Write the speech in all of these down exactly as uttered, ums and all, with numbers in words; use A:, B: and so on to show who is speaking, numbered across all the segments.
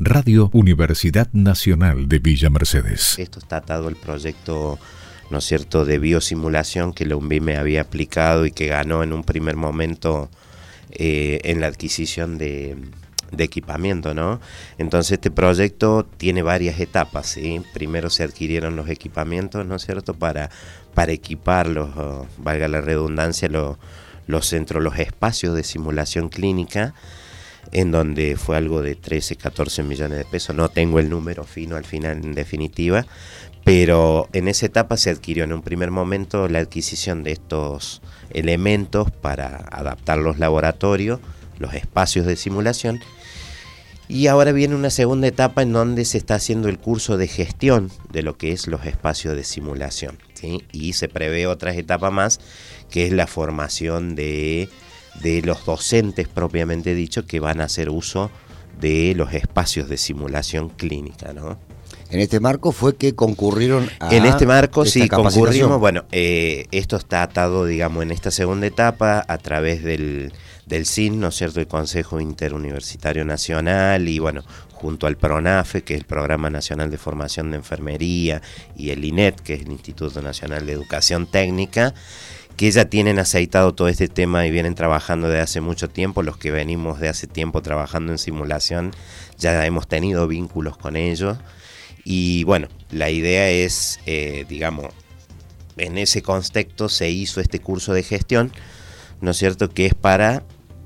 A: Radio Universidad Nacional de Villa Mercedes.
B: Esto está atado al proyecto, ¿no es cierto?, de biosimulación que la UNVIME había aplicado y que ganó en un primer momento eh, en la adquisición de, de equipamiento, ¿no? Entonces este proyecto tiene varias etapas, ¿sí? Primero se adquirieron los equipamientos, ¿no es cierto?, para, para equipar los, oh, valga la redundancia, los, los centros, los espacios de simulación clínica, en donde fue algo de trece, catorce millones de pesos. No tengo el número fino al final en definitiva, pero en esa etapa se adquirió en un primer momento la adquisición de estos elementos para adaptar los laboratorios, los espacios de simulación, y ahora viene una segunda etapa en donde se está haciendo el curso de gestión de lo que es los espacios de simulación, ¿sí? Y se prevé otra etapa más, que es la formación de de los docentes propiamente dicho que van a hacer uso de los espacios de simulación clínica, ¿no?
C: En este marco fue que concurrieron a
B: En este marco sí concurrimos,
C: bueno,
B: bueno, eh, esto está atado, digamos, en esta segunda etapa a través del, del C I N, ¿no es cierto?, el Consejo Interuniversitario Nacional, y bueno, junto al PRONAFE, que es el Programa Nacional de Formación de Enfermería, y el INET, que es el Instituto Nacional de Educación Técnica, que ya tienen aceitado todo este tema y vienen trabajando desde hace mucho tiempo. Los que venimos de hace tiempo trabajando en simulación ya hemos tenido vínculos con ellos, y bueno, la idea es, eh, digamos, en ese contexto se hizo este curso de gestión, ¿no es cierto?, que es para,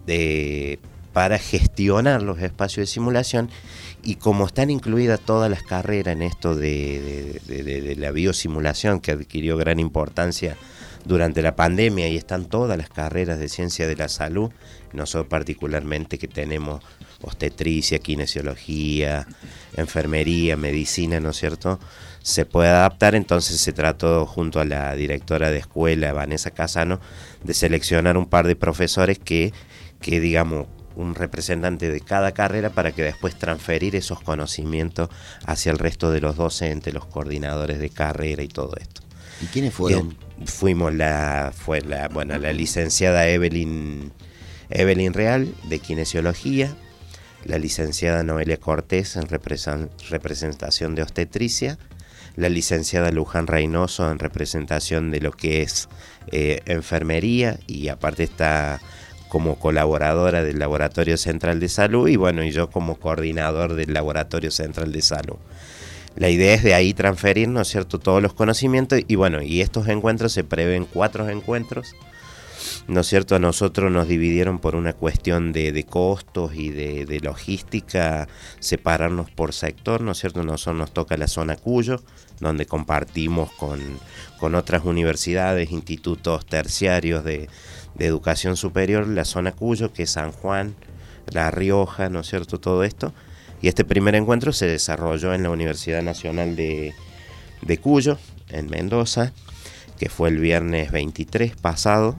B: eh, para gestionar los espacios de simulación, y como están incluidas todas las carreras en esto de, de, de, de la biosimulación, que adquirió gran importancia durante la pandemia, y están todas las carreras de ciencia de la salud, nosotros particularmente que tenemos obstetricia, kinesiología, enfermería, medicina, ¿no es cierto?, se puede adaptar. Entonces se trató, junto a la directora de escuela, Vanessa Casano, de seleccionar un par de profesores que, que digamos, un representante de cada carrera, para que después transferir esos conocimientos hacia el resto de los docentes, los coordinadores de carrera y todo esto.
C: ¿Y quiénes fueron?
B: Bien, fuimos la, fue la, bueno, la licenciada Evelyn, Evelyn Real, de kinesiología, la licenciada Noelia Cortés, en representación de obstetricia, la licenciada Luján Reynoso, en representación de lo que es eh, enfermería, y aparte está como colaboradora del Laboratorio Central de Salud, y bueno, y yo como coordinador del Laboratorio Central de Salud. La idea es de ahí transferir, ¿no es cierto?, todos los conocimientos, y bueno, y estos encuentros se prevén cuatro encuentros, ¿no es cierto? A nosotros nos dividieron por una cuestión de, de costos y de, de logística, separarnos por sector, ¿no es cierto? Nosotros nos toca la zona Cuyo, donde compartimos con, con otras universidades, institutos terciarios de, de educación superior, la zona Cuyo, que es San Juan, La Rioja, ¿no es cierto?, todo esto. Y este primer encuentro se desarrolló en la Universidad Nacional de, de Cuyo, en Mendoza, que fue el viernes veintitrés pasado.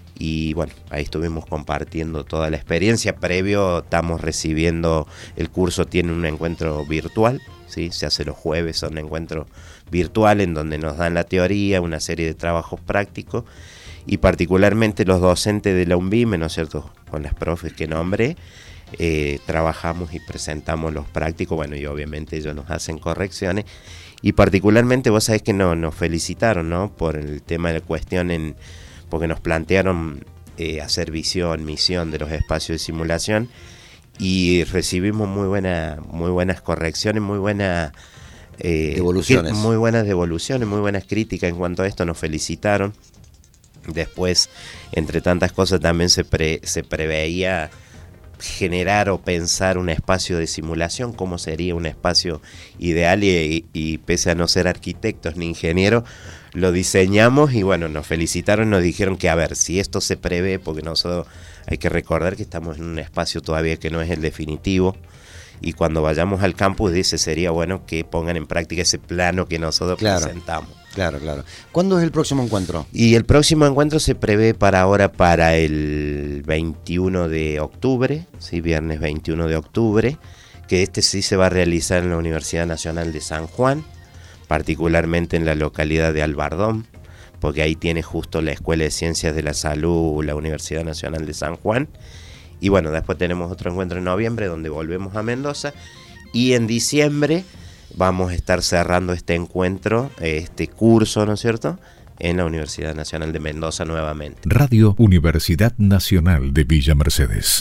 B: Y bueno, ahí estuvimos compartiendo toda la experiencia. Previo estamos recibiendo, el curso tiene un encuentro virtual, ¿sí? Se hace los jueves, son encuentros virtuales en donde nos dan la teoría, una serie de trabajos prácticos. Y particularmente los docentes de la UNVIME, ¿no es cierto?, con las profes que nombré, Eh, trabajamos y presentamos los prácticos, bueno, y obviamente ellos nos hacen correcciones, y particularmente vos sabés que no, nos felicitaron, ¿no?, por el tema de la cuestión, en, porque nos plantearon eh, hacer visión, misión de los espacios de simulación, y recibimos muy buena, muy buenas correcciones, muy buenas eh,
C: devoluciones.
B: muy buenas devoluciones, muy buenas críticas en cuanto a esto, nos felicitaron. Después, entre tantas cosas, también se, pre, se preveía generar o pensar un espacio de simulación, cómo sería un espacio ideal, y, y pese a no ser arquitectos ni ingenieros, lo diseñamos, y bueno, nos felicitaron, nos dijeron que a ver, si esto se prevé, porque nosotros hay que recordar que estamos en un espacio todavía que no es el definitivo, y cuando vayamos al campus dice, sería bueno que pongan en práctica ese plano que nosotros claro, presentamos.
C: Claro, claro. ¿Cuándo es el próximo encuentro?
B: Y el próximo encuentro se prevé para ahora, para el veintiuno de octubre, ¿sí? Viernes veintiuno de octubre, que este sí se va a realizar en la Universidad Nacional de San Juan, particularmente en la localidad de Albardón, porque ahí tiene justo la Escuela de Ciencias de la Salud, la Universidad Nacional de San Juan. Y bueno, después tenemos otro encuentro en noviembre donde volvemos a Mendoza, Y en diciembre vamos a estar cerrando este encuentro, este curso, ¿no es cierto?, en la Universidad Nacional de Mendoza nuevamente.
A: Radio Universidad Nacional de Villa Mercedes.